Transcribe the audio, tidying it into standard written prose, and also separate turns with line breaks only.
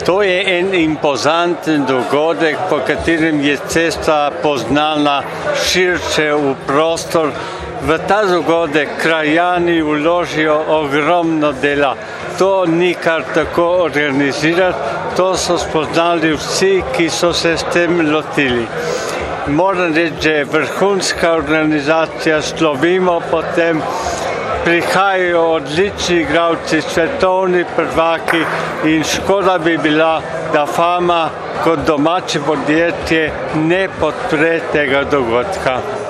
To je en impozanten dogodek, po katerem je cesta poznana širše v prostor. V ta dogodek krajani vložijo ogromno dela. To ni kar tako organizirati, to so spoznali vsi, ki so se s tem lotili. Moram reči, da je vrhunska organizacija, slovimo potem, prihajajo odlični igralci, svetovni prvaki in škoda bi bila, da Fama kot domače podjetje ne podpre tega dogodka.